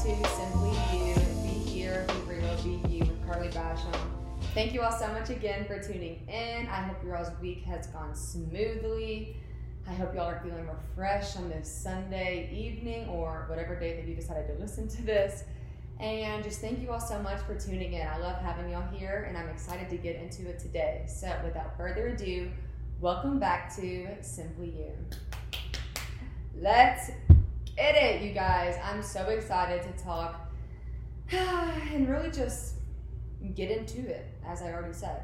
to Simply You, Be Here, Be Real, Be You with Carly Basham. Thank you all so much again for tuning in. I hope your all's week has gone smoothly. I hope y'all are feeling refreshed on this Sunday evening or whatever day that you decided to listen to this. And just thank you all so much for tuning in. I love having y'all here, and I'm excited to get into it today. So without further ado, welcome back to Simply You. Let's get it, you guys. I'm so excited to talk and really just get into it, as I already said.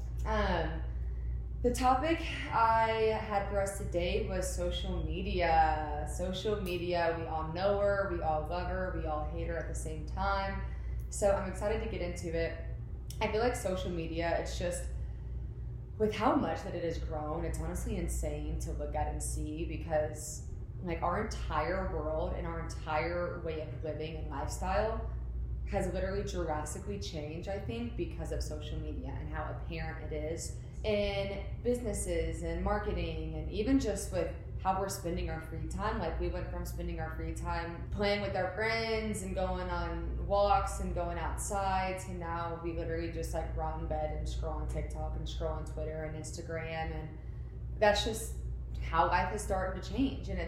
The topic I had for us today was social media. Social media, we all know her, we all love her, we all hate her at the same time. So I'm excited to get into it. I feel like social media, it's just, with how much that it has grown, it's honestly insane to look at and see, because like our entire world and our entire way of living and lifestyle has literally drastically changed, I think, because of social media and how apparent it is in businesses and marketing, and even just with how we're spending our free time. Like, we went from spending our free time playing with our friends and going on walks and going outside to now we literally just like rot in bed and scroll on TikTok and scroll on Twitter and Instagram, and that's just how life is starting to change. And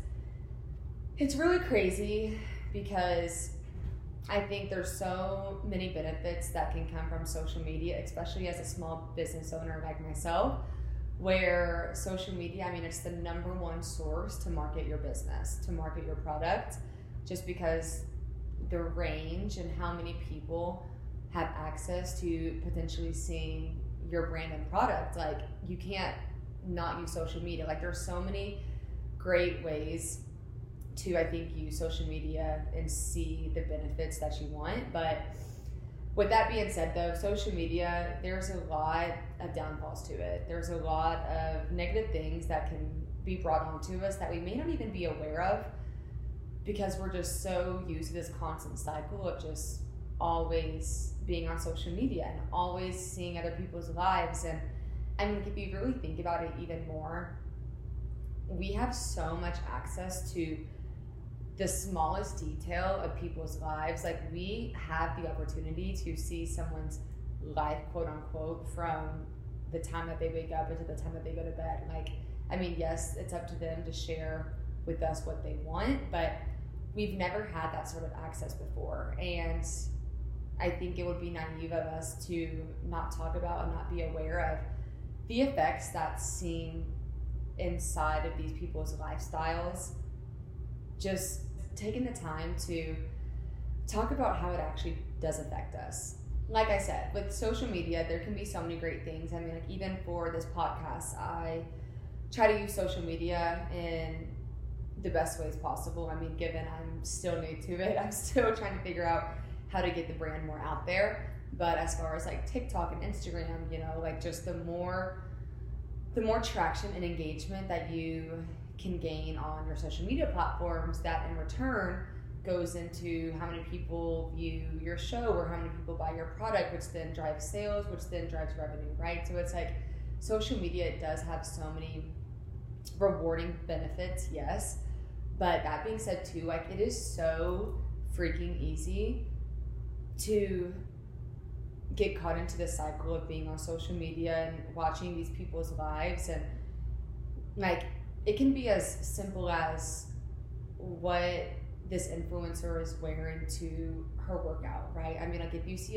it's really crazy, because I think there's so many benefits that can come from social media, especially as a small business owner like myself, where social media, I mean, it's the number one source to market your business, to market your product, just because the range and how many people have access to potentially seeing your brand and product. Like, you can't not use social media. Like, there's so many great ways to, I think, use social media and see the benefits that you want. But with that being said, though, social media, there's a lot of downfalls to it. There's a lot of negative things that can be brought onto us that we may not even be aware of, because we're just so used to this constant cycle of just always being on social media and always seeing other people's lives. And I mean, if you really think about it even more, we have so much access to the smallest detail of people's lives. Like, we have the opportunity to see someone's life, quote unquote, from the time that they wake up until the time that they go to bed. Like, I mean, yes, it's up to them to share with us what they want, but we've never had that sort of access before. And I think it would be naive of us to not talk about and not be aware of the effects that seeing inside of these people's lifestyles. Just taking the time to talk about how it actually does affect us. Like I said, with social media, there can be so many great things. I mean, like, even for this podcast, I try to use social media in the best ways possible. I mean, given I'm still new to it, I'm still trying to figure out how to get the brand more out there. But as far as like TikTok and Instagram, you know, like, just the more traction and engagement that you can gain on your social media platforms, that in return goes into how many people view your show or how many people buy your product, which then drives sales, which then drives revenue, right? So it's like, social media, it does have so many rewarding benefits, yes. But that being said too, like, it is so freaking easy to get caught into the cycle of being on social media and watching these people's lives. And like, it can be as simple as what this influencer is wearing to her workout, right? I mean, like, if you see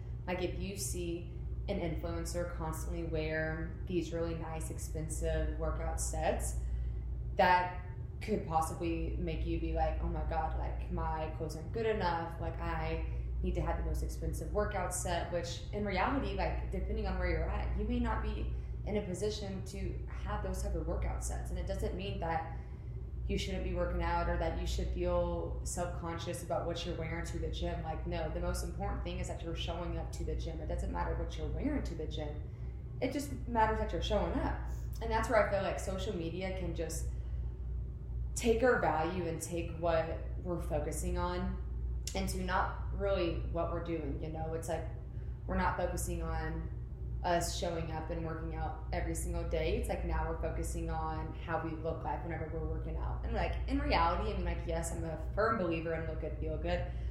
an influencer constantly wear these really nice, expensive workout sets, that could possibly make you be like, oh my God, like, my clothes aren't good enough. Like, I need to have the most expensive workout set, which in reality, like, depending on where you're at, you may not be in a position to have those type of workout sets. And it doesn't mean that you shouldn't be working out or that you should feel self-conscious about what you're wearing to the gym. Like, no, the most important thing is that you're showing up to the gym. It doesn't matter what you're wearing to the gym. It just matters that you're showing up. And that's where I feel like social media can just take our value and take what we're focusing on into not really what we're doing. You know, it's like, we're not focusing on us showing up and working out every single day. It's like, now we're focusing on how we look like whenever we're working out. And like, in reality, I mean, like, yes, I'm a firm believer in look good, feel good,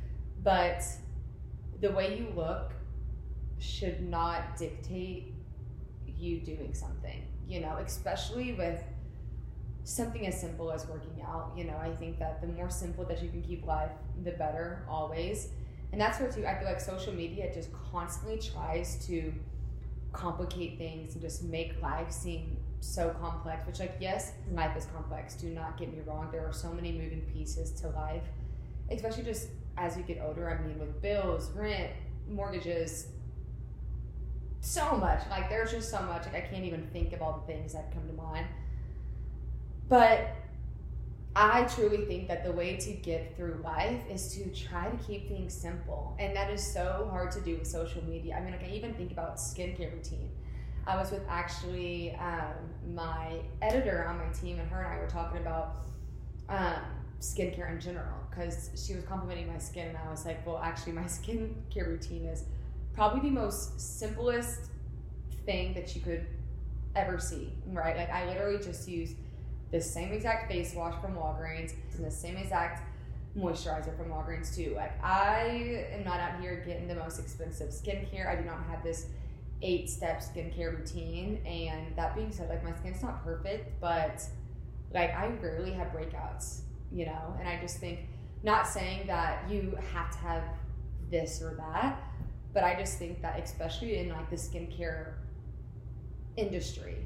but the way you look should not dictate you doing something, you know, especially with something as simple as working out. You know, I think that the more simple that you can keep life, the better, always. And that's where too, I feel like social media just constantly tries to complicate things and just make life seem so complex, which, like, yes, life is complex, do not get me wrong. There are so many moving pieces to life, especially just as you get older. I mean, with bills, rent, mortgages, so much. Like, there's just so much. Like, I can't even think of all the things that come to mind. But I truly think that the way to get through life is to try to keep things simple. And that is so hard to do with social media. I mean, like, I even think about skincare routine. I was with actually my editor on my team, and her and I were talking about skincare in general, because she was complimenting my skin, and I was like, well, actually, my skincare routine is probably the most simplest thing that you could ever see, right? Like, I literally just use the same exact face wash from Walgreens and the same exact moisturizer from Walgreens too. Like, I am not out here getting the most expensive skincare. I do not have this 8-step skincare routine. And that being said, like, my skin's not perfect, but like, I rarely have breakouts, you know? And I just think, not saying that you have to have this or that, but I just think that especially in like the skincare industry,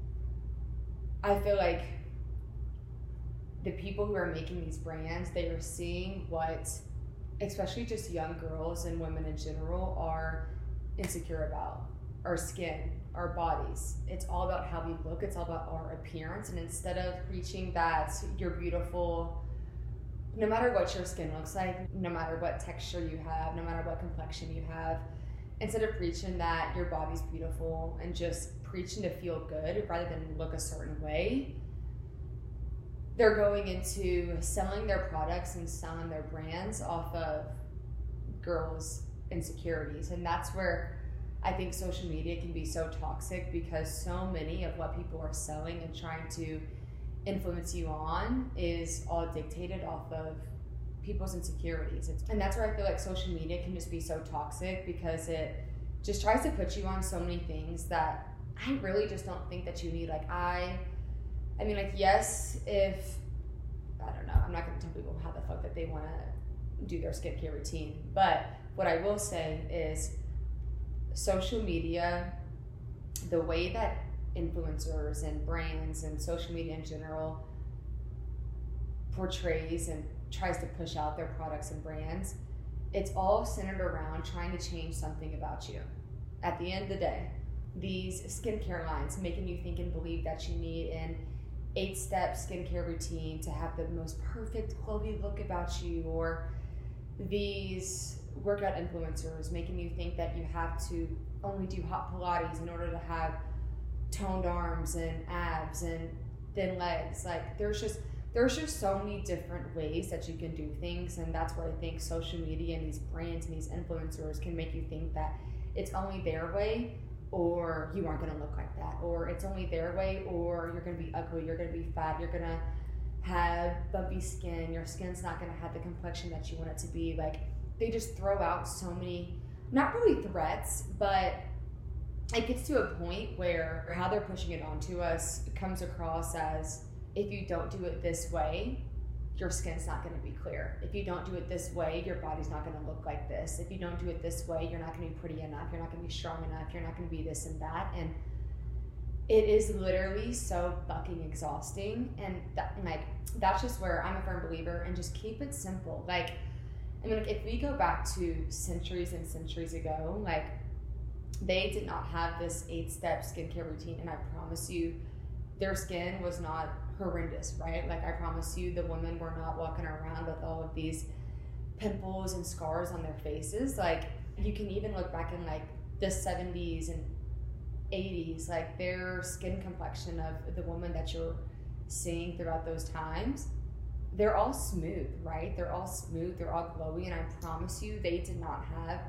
I feel like the people who are making these brands, they are seeing what, especially just young girls and women in general, are insecure about. Our skin, our bodies. It's all about how we look. It's all about our appearance. And instead of preaching that you're beautiful, no matter what your skin looks like, no matter what texture you have, no matter what complexion you have, instead of preaching that your body's beautiful and just preaching to feel good rather than look a certain way, they're going into selling their products and selling their brands off of girls' insecurities. And that's where I think social media can be so toxic, because so many of what people are selling and trying to influence you on is all dictated off of people's insecurities. And that's where I feel like social media can just be so toxic, because it just tries to put you on so many things that I really just don't think that you need. Like, I mean, like, yes, if, I don't know, I'm not going to tell people how the fuck that they want to do their skincare routine, but what I will say is social media, the way that influencers and brands and social media in general portrays and tries to push out their products and brands, it's all centered around trying to change something about you. At the end of the day, these skincare lines making you think and believe that you need an 8-step skincare routine to have the most perfect glowy look about you, or these workout influencers making you think that you have to only do hot Pilates in order to have toned arms and abs and thin legs. Like, there's just so many different ways that you can do things, and that's where I think social media and these brands and these influencers can make you think that it's only their way, or you aren't going to look like that, or it's only their way, or you're going to be ugly, you're going to be fat, you're going to have bumpy skin, your skin's not going to have the complexion that you want it to be. Like, they just throw out so many, not really threats, but it gets to a point where how they're pushing it onto us comes across as, if you don't do it this way, your skin's not going to be clear. If you don't do it this way, your body's not going to look like this. If you don't do it this way, you're not going to be pretty enough. You're not going to be strong enough. You're not going to be this and that. And it is literally so fucking exhausting. And that's just where I'm a firm believer, and just keep it simple. Like, I mean, if we go back to centuries and centuries ago, like, they did not have this 8-step skincare routine, and I promise you, their skin was not horrendous, right? Like, I promise you, the women were not walking around with all of these pimples and scars on their faces. Like, you can even look back in like the 70s and 80s, like, their skin complexion of the woman that you're seeing throughout those times, they're all smooth, right? They're all smooth, they're all glowy, and I promise you, they did not have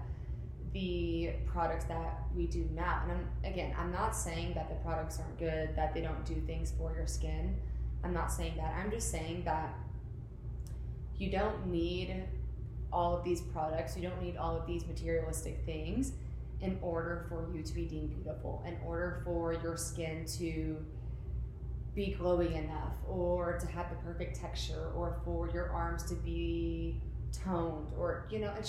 the products that we do now. And I'm not saying that the products aren't good, that they don't do things for your skin. I'm not saying that. I'm just saying that you don't need all of these products. You don't need all of these materialistic things in order for you to be deemed beautiful, in order for your skin to be glowy enough, or to have the perfect texture, or for your arms to be toned, or, you know,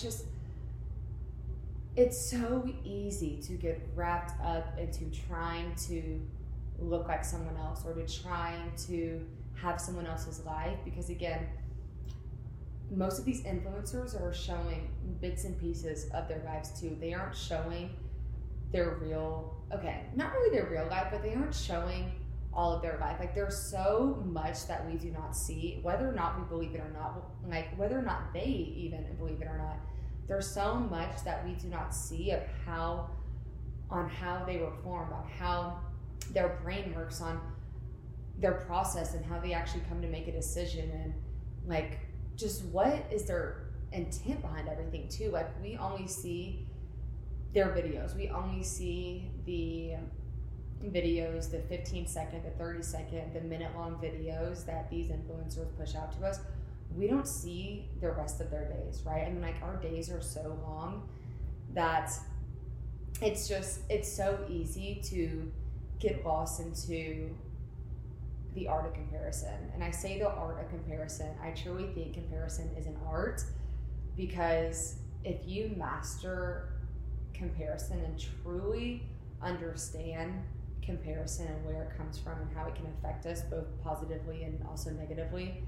it's so easy to get wrapped up into trying to look like someone else, or to trying to have someone else's life, because again, most of these influencers are showing bits and pieces of their lives too. They aren't showing their real, okay, not really their real life, but they aren't showing all of their life. Like, there's so much that we do not see, whether or not we believe it or not, like whether or not they even believe it or not. There's so much that we do not see of how they were formed, on how their brain works, on their process, and how they actually come to make a decision, and like just what is their intent behind everything too. Like, we only see their videos, we only see the videos, the 15-second, the 30-second, the minute-long videos that these influencers push out to us. We don't see the rest of their days, right? I mean, like, our days are so long that it's so easy to get lost into the art of comparison. And I say the art of comparison, I truly think comparison is an art, because if you master comparison and truly understand comparison and where it comes from and how it can affect us both positively and also negatively,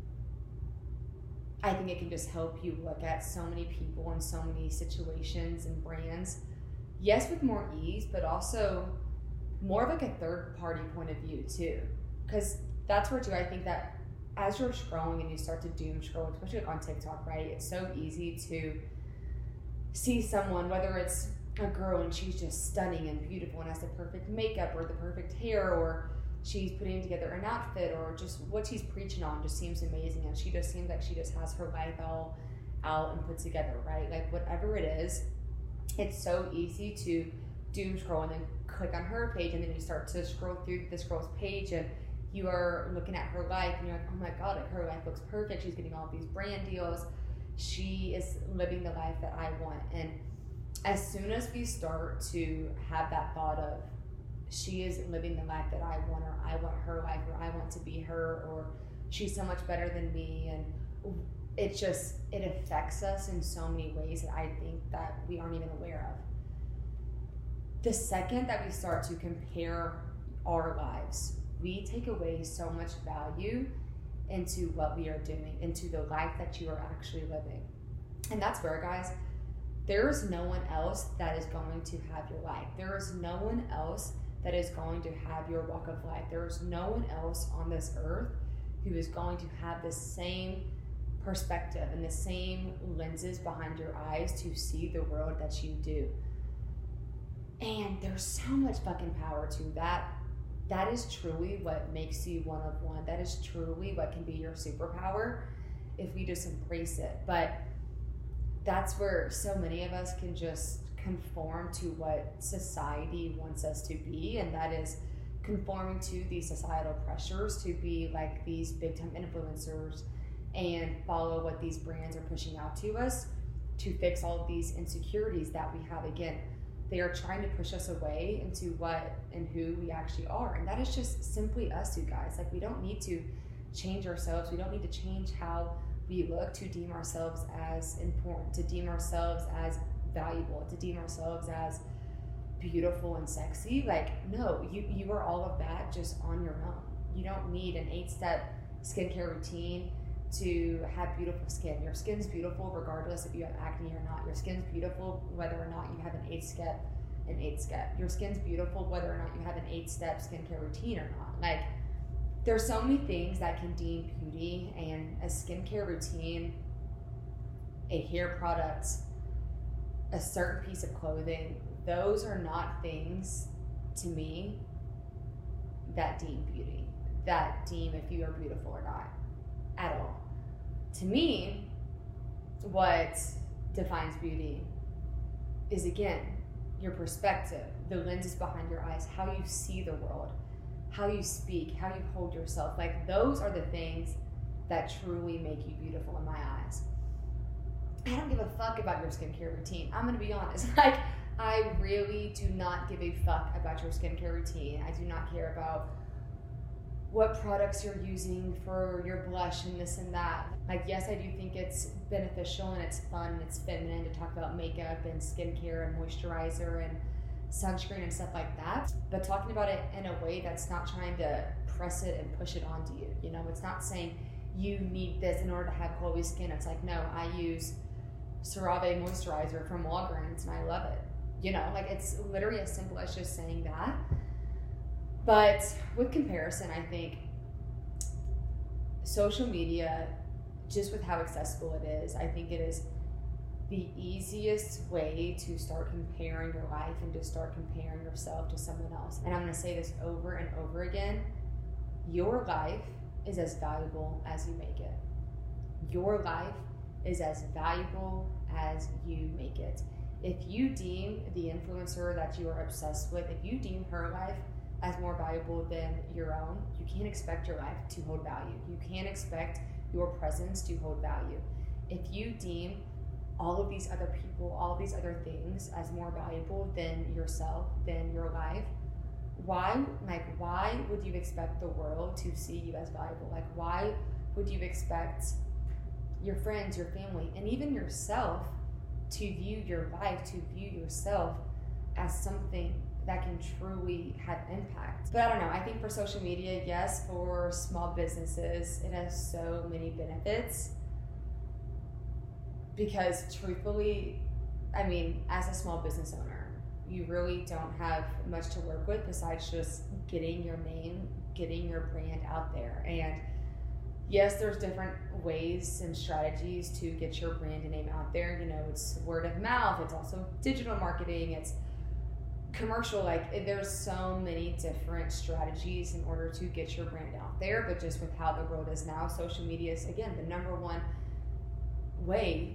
I think it can just help you look at so many people and so many situations and brands, yes, with more ease, but also more of like a third party point of view too. Because that's where too, I think that as you're scrolling and you start to doom scroll, especially like on TikTok, right? It's so easy to see someone, whether it's a girl and she's just stunning and beautiful and has the perfect makeup or the perfect hair, or she's putting together an outfit, or just what she's preaching on just seems amazing, and she just seems like she just has her life all out and put together, right? Like, whatever it is, it's so easy to doom scroll and then click on her page, and then you start to scroll through this girl's page, and you are looking at her life, and you're like, oh my god, like, her life looks perfect, she's getting all these brand deals, she is living the life that I want. And as soon as we start to have that thought of, she is living the life that I want, or I want her life, or I want to be her, or she's so much better than me, and it affects us in so many ways that I think that we aren't even aware of. The second that we start to compare our lives, we take away so much value into what we are doing, into the life that you are actually living. And that's where, guys, there is no one else that is going to have your life. There is no one else that is going to have your walk of life. There is no one else on this earth who is going to have the same perspective and the same lenses behind your eyes to see the world that you do. And there's so much fucking power to that. That is truly what makes you one of one. That is truly what can be your superpower if we just embrace it. But that's where so many of us can just conform to what society wants us to be, and that is conforming to these societal pressures to be like these big time influencers and follow what these brands are pushing out to us to fix all of these insecurities that we have. Again, they are trying to push us away into what and who we actually are, and that is just simply us, you guys. Like, we don't need to change ourselves. We don't need to change how we look to deem ourselves as important, to deem ourselves as valuable, to deem ourselves as beautiful and sexy. Like, no, you are all of that just on your own. You don't need an 8-step skincare routine to have beautiful skin. Your skin's beautiful regardless if you have acne or not. Your skin's beautiful whether or not you have an 8-step. Your skin's beautiful whether or not you have an 8-step skincare routine or not. Like, there's so many things that can deem beauty, and a skincare routine, a hair product, a certain piece of clothing, those are not things to me that deem beauty, that deem if you are beautiful or not at all. To me, what defines beauty is, again, your perspective, the lenses behind your eyes, how you see the world, how you speak, how you hold yourself. Like, those are the things that truly make you beautiful in my eyes. I don't give a fuck about your skincare routine. I'm gonna be honest. Like, I really do not give a fuck about your skincare routine. I do not care about what products you're using for your blush and this and that. Like, yes, I do think it's beneficial and it's fun and it's feminine to talk about makeup and skincare and moisturizer and sunscreen and stuff like that. But talking about it in a way that's not trying to press it and push it onto you. You know, it's not saying you need this in order to have glowy skin. It's like, no, I use CeraVe moisturizer from Walgreens and I love it. You know, like, it's literally as simple as just saying that. But with comparison, I think social media, just with how accessible it is, I think it is the easiest way to start comparing your life and to start comparing yourself to someone else. And I'm going to say this over and over again. Your life is as valuable as you make it. Your life is as valuable as you make it. If you deem the influencer that you are obsessed with, if you deem her life as more valuable than your own, you can't expect your life to hold value. You can't expect your presence to hold value. If you deem all of these other people, all of these other things as more valuable than yourself, than your life, why would you expect the world to see you as valuable? Like, why would you expect your friends, your family, and even yourself to view your life, to view yourself as something that can truly have impact? But I don't know, I think for social media, yes, for small businesses, it has so many benefits. Because truthfully, I mean, as a small business owner, you really don't have much to work with besides just getting your name, getting your brand out there. And yes, there's different ways and strategies to get your brand and name out there. You know, it's word of mouth, it's also digital marketing, it's commercial. Like, there's so many different strategies in order to get your brand out there. But just with how the world is now, social media is, again, the number one way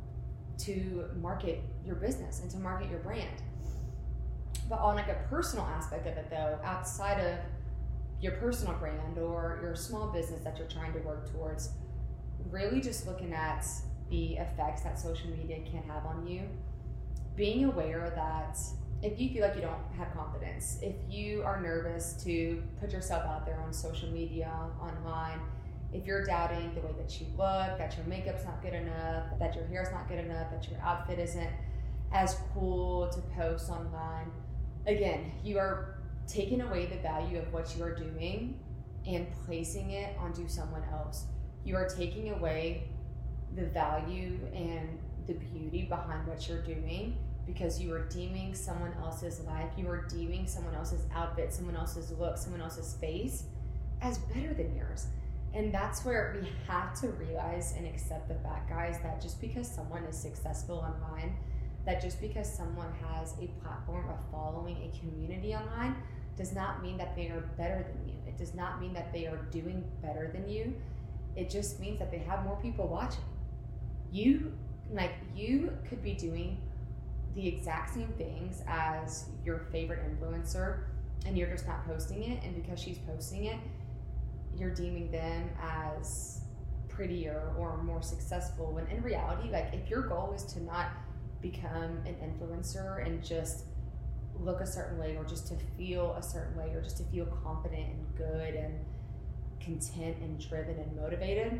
to market your business and to market your brand. But on like a personal aspect of it though, outside of your personal brand or your small business that you're trying to work towards, really just looking at the effects that social media can have on you, being aware that if you feel like you don't have confidence, if you are nervous to put yourself out there on social media, online, if you're doubting the way that you look, that your makeup's not good enough, that your hair's not good enough, that your outfit isn't as cool to post online, again, you are taking away the value of what you are doing and placing it onto someone else. You are taking away the value and the beauty behind what you're doing because you are deeming someone else's life, you are deeming someone else's outfit, someone else's look, someone else's face as better than yours. And that's where we have to realize and accept the fact, guys, that just because someone is successful online, that just because someone has a platform, a following, a community online, does not mean that they are better than you. It does not mean that they are doing better than you. It just means that they have more people watching. You could be doing the exact same things as your favorite influencer and you're just not posting it, and because she's posting it, you're deeming them as prettier or more successful, when in reality, like, if your goal is to not become an influencer and just look a certain way or just to feel a certain way or just to feel confident and good and content and driven and motivated,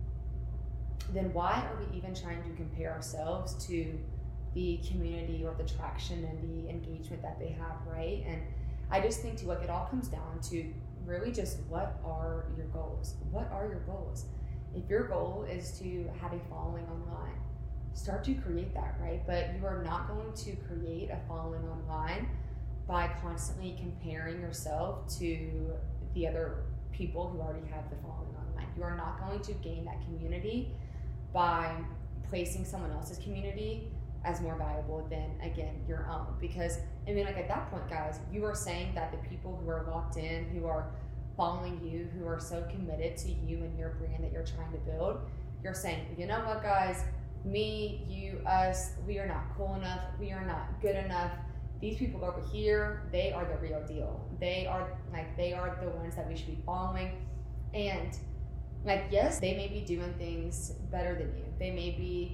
then why are we even trying to compare ourselves to the community or the traction and the engagement that they have, right? And I just think it all comes down to really just, what are your goals? What are your goals? If your goal is to have a following online, start to create that, right? But you are not going to create a following online by constantly comparing yourself to the other people who already have the following online. You are not going to gain that community by placing someone else's community as more valuable than, again, your own. Because, I mean, like, at that point, guys, you are saying that the people who are locked in, who are following you, who are so committed to you and your brand that you're trying to build, you're saying, you know what, guys, me, you, us, we are not cool enough, we are not good enough. These people over here, they are the real deal. They are the ones that we should be following. And, like, yes, they may be doing things better than you. They may be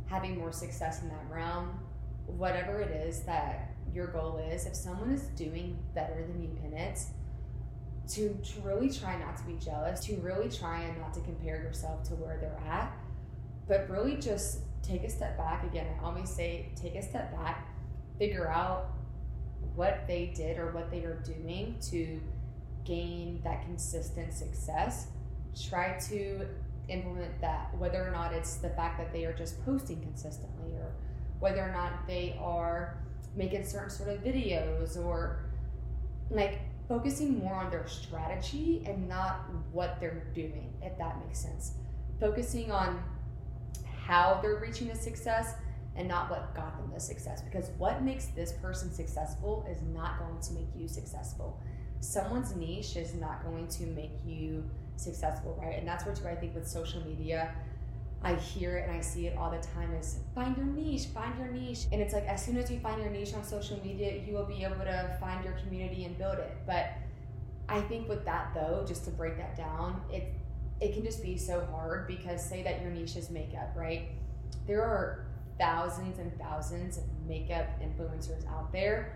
having more success in that realm, whatever it is that your goal is, if someone is doing better than you in it, to really try not to be jealous, to really try and not to compare yourself to where they're at, but really just take a step back. Again, I always say, take a step back, figure out what they did or what they are doing to gain that consistent success. Try to implement that, whether or not it's the fact that they are just posting consistently, or whether or not they are making certain sort of videos, or like focusing more on their strategy and not what they're doing, if that makes sense. Focusing on how they're reaching the success and not what got them the success, because what makes this person successful is not going to make you successful. Someone's niche is not going to make you successful, right? And that's where too, I think with social media, I hear it and I see it all the time, is find your niche, find your niche. And it's like, as soon as you find your niche on social media, you will be able to find your community and build it. But I think with that though, just to break that down, it can just be so hard, because say that your niche is makeup, right? There are thousands and thousands of makeup influencers out there.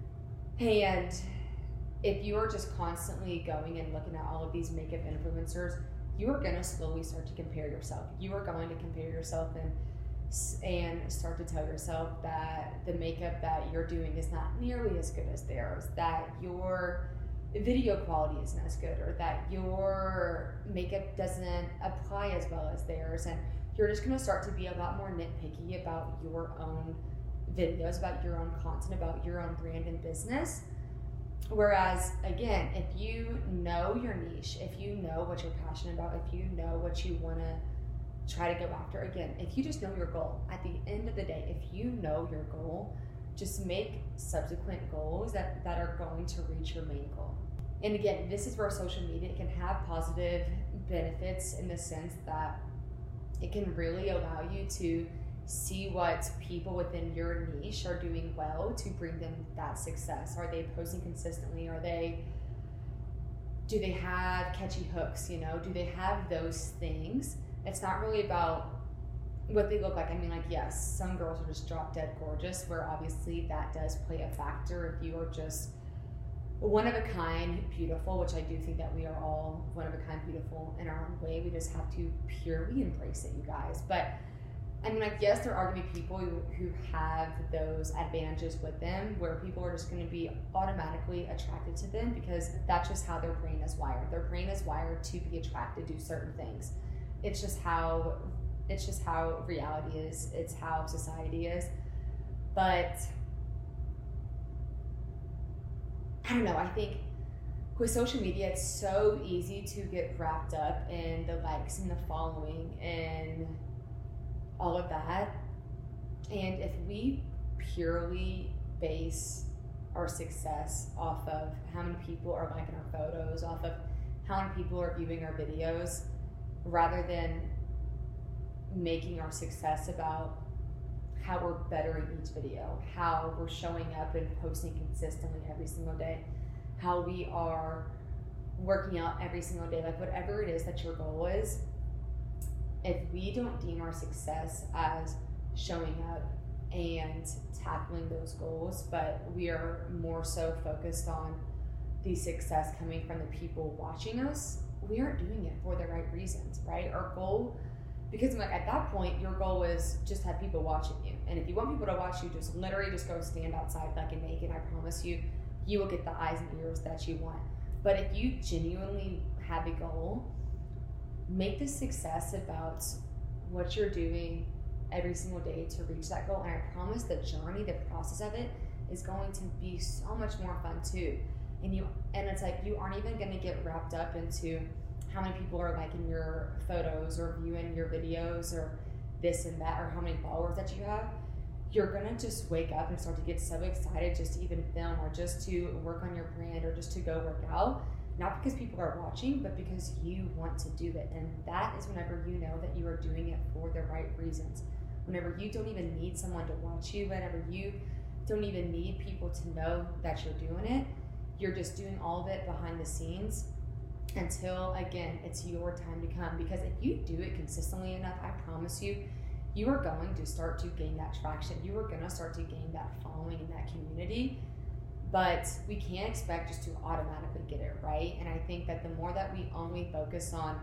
And if you are just constantly going and looking at all of these makeup influencers, you are going to slowly start to compare yourself. You are going to compare yourself and start to tell yourself that the makeup that you're doing is not nearly as good as theirs, that your video quality isn't as good, or that your makeup doesn't apply as well as theirs. And you're just going to start to be a lot more nitpicky about your own videos, about your own content, about your own brand and business. Whereas, again, if you know your niche, if you know what you're passionate about, if you know what you want to try to go after, again, if you just know your goal, at the end of the day, if you know your goal, just make subsequent goals that are going to reach your main goal. And again, this is where social media can have positive benefits in the sense that it can really allow you to see what people within your niche are doing well to bring them that success. Are they posting consistently? Do they have catchy hooks? Do they have those things? It's not really about what they look like. I mean, like, yes, some girls are just drop dead gorgeous, where obviously that does play a factor. If you are just one of a kind beautiful, which I do think that we are all one of a kind beautiful in our own way, we just have to purely embrace it, you guys. But I mean, like, yes, there are going to be people who have those advantages with them, where people are just going to be automatically attracted to them because that's just how their brain is wired. Their brain is wired to be attracted to certain things. It's just how reality is. It's how society is. But I don't know. I think with social media, it's so easy to get wrapped up in the likes and the following and all of that. And if we purely base our success off of how many people are liking our photos, off of how many people are viewing our videos, rather than making our success about how we're bettering each video, how we're showing up and posting consistently every single day, how we are working out every single day, like whatever it is that your goal is, if we don't deem our success as showing up and tackling those goals, but we are more so focused on the success coming from the people watching us, we aren't doing it for the right reasons, right? Our goal, because like at that point, your goal is just have people watching you. And if you want people to watch you, just literally just go stand outside like and naked. I promise you, you will get the eyes and ears that you want. But if you genuinely have a goal, make the success about what you're doing every single day to reach that goal. And I promise the journey, the process of it is going to be so much more fun too. And it's like, you aren't even going to get wrapped up into how many people are liking your photos or viewing your videos or this and that, or how many followers that you have. You're going to just wake up and start to get so excited just to even film, or just to work on your brand, or just to go work out. Not because people are watching, but because you want to do it. And that is whenever you know that you are doing it for the right reasons. Whenever you don't even need someone to watch you, whenever you don't even need people to know that you're doing it, you're just doing all of it behind the scenes until, again, it's your time to come. Because if you do it consistently enough, I promise you, you are going to start to gain that traction. You are going to start to gain that following in that community. But we can't expect just to automatically get it right. And I think that the more that we only focus on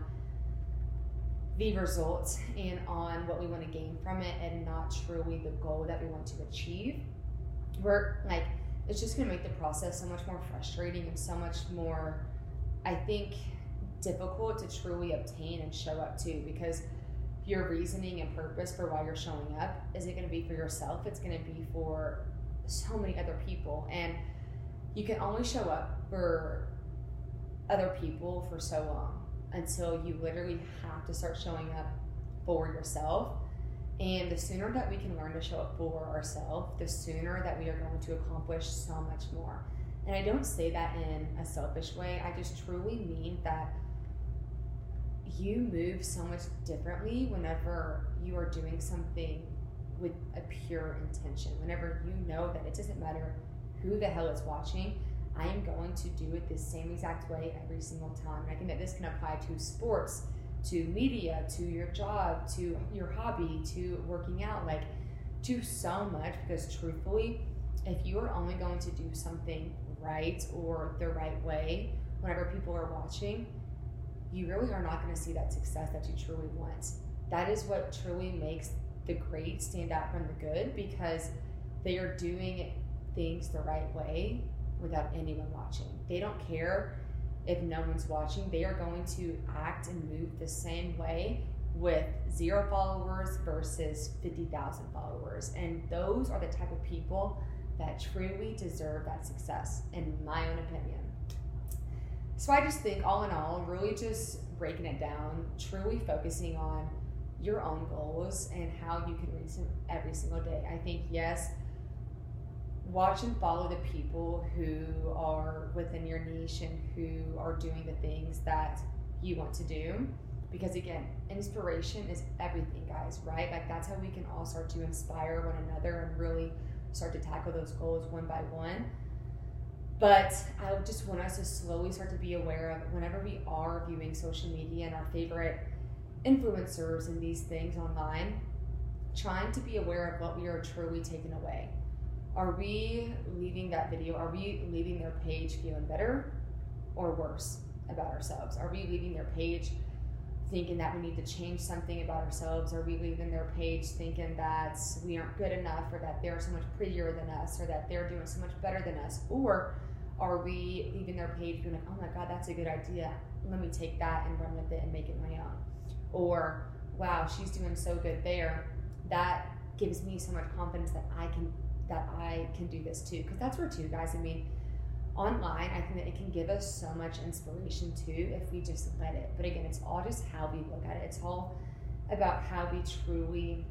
the results and on what we want to gain from it and not truly the goal that we want to achieve, we're like, it's just going to make the process so much more frustrating and so much more, I think, difficult to truly obtain and show up to, because your reasoning and purpose for why you're showing up isn't going to be for yourself. It's going to be for so many other people. And you can only show up for other people for so long until you literally have to start showing up for yourself. And the sooner that we can learn to show up for ourselves, the sooner that we are going to accomplish so much more. And I don't say that in a selfish way. I just truly mean that you move so much differently whenever you are doing something with a pure intention. Whenever you know that it doesn't matter who the hell is watching, I am going to do it the same exact way every single time. And I think that this can apply to sports, to media, to your job, to your hobby, to working out, like to so much. Because truthfully, if you are only going to do something right or the right way whenever people are watching, you really are not going to see that success that you truly want. That is what truly makes the great stand out from the good, because they are doing things the right way without anyone watching. They don't care if no one's watching. They are going to act and move the same way with 0 followers versus 50,000 followers. And those are the type of people that truly deserve that success, in my own opinion. So I just think, all in all, really just breaking it down, truly focusing on your own goals and how you can reach them every single day. I think, yes, watch and follow the people who are within your niche and who are doing the things that you want to do. Because again, inspiration is everything, guys, right? Like, that's how we can all start to inspire one another and really start to tackle those goals one by one. But I just want us to slowly start to be aware of, whenever we are viewing social media and our favorite influencers and these things online, trying to be aware of what we are truly taking away. Are we leaving that video, are we leaving their page feeling better or worse about ourselves? Are we leaving their page thinking that we need to change something about ourselves? Are we leaving their page thinking that we aren't good enough, or that they're so much prettier than us, or that they're doing so much better than us? Or are we leaving their page being like, oh my God, that's a good idea, let me take that and run with it and make it my own? Or, wow, she's doing so good there, that gives me so much confidence that I can do this too. Because that's where too, guys, I mean, online, I think that it can give us so much inspiration too if we just let it. But again, it's all just how we look at it. It's all about how we truly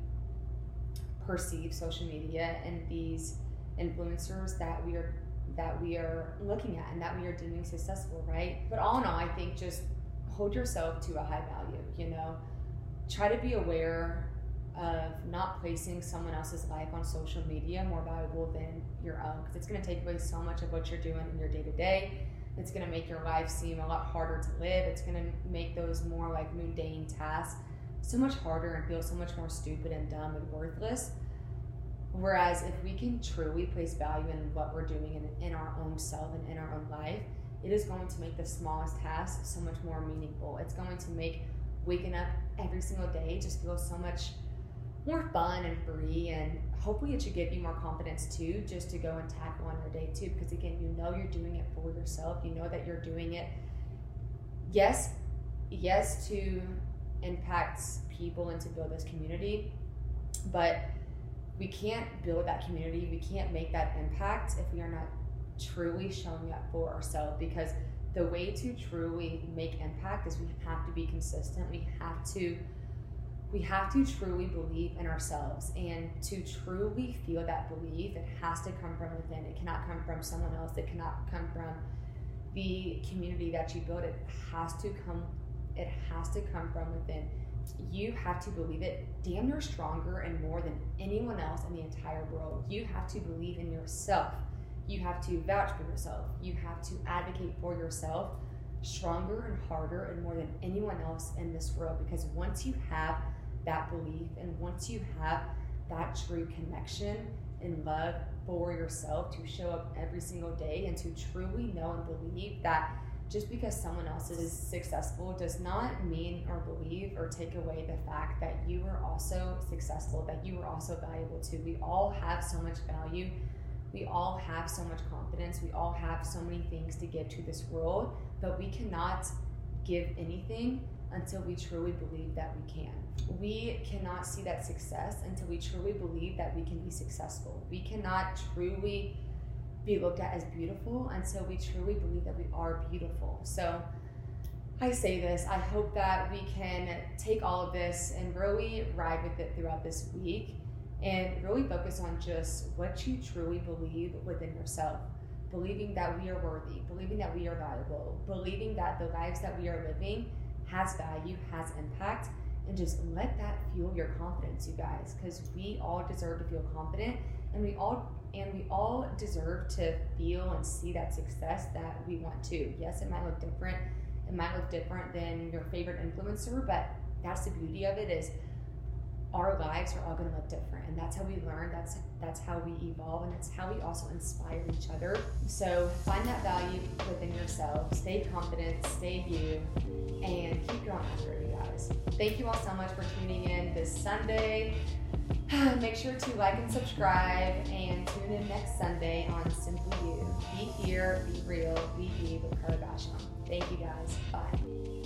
perceive social media and these influencers that we are looking at and that we are deeming successful, right? But all in all, I think just hold yourself to a high value, you know? Try to be aware of not placing someone else's life on social media more valuable than your own, because it's going to take away so much of what you're doing in your day-to-day. It's going to make your life seem a lot harder to live. It's going to make those more like mundane tasks so much harder and feel so much more stupid and dumb and worthless. Whereas if we can truly place value in what we're doing in our own self and in our own life, it is going to make the smallest tasks so much more meaningful. It's going to make waking up every single day just feel so much more fun and free, and hopefully it should give you more confidence too, just to go and tackle on your day too. Because again, you know you're doing it for yourself. You know that you're doing it, yes, to impact people and to build this community, but we can't build that community, we can't make that impact if we are not truly showing up for ourselves. Because the way to truly make impact is we have to be consistent. We have to truly believe in ourselves, and to truly feel that belief, it has to come from within. It cannot come from someone else. It cannot come from the community that you build. It has to come from within. You have to believe it damn near stronger and more than anyone else in the entire world. You have to believe in yourself. You have to vouch for yourself. You have to advocate for yourself stronger and harder and more than anyone else in this world. Because once you have that belief. And once you have that true connection and love for yourself to show up every single day and to truly know and believe that just because someone else is successful does not mean or believe or take away the fact that you are also successful, that you are also valuable too. We all have so much value. We all have so much confidence. We all have so many things to give to this world, but we cannot give anything until we truly believe that we can. We cannot see that success until we truly believe that we can be successful. We cannot truly be looked at as beautiful until we truly believe that we are beautiful. So I say this, I hope that we can take all of this and really ride with it throughout this week and really focus on just what you truly believe within yourself. Believing that we are worthy, believing that we are valuable, believing that the lives that we are living has value, has impact, and just let that fuel your confidence, you guys, because we all deserve to feel confident, and we all deserve to feel and see that success that we want to. Yes, it might look different. It might look different than your favorite influencer, but that's the beauty of it, is our lives are all going to look different, and that's how we learn, that's how we evolve, and that's how we also inspire each other. So find that value within yourself, stay confident, stay you, and keep going after it, you guys. Thank you all so much for tuning in this Sunday. Make sure to like and subscribe, and tune in next Sunday on Simply You. Be here, be real, be you with Kara Basham. Thank you guys. Bye.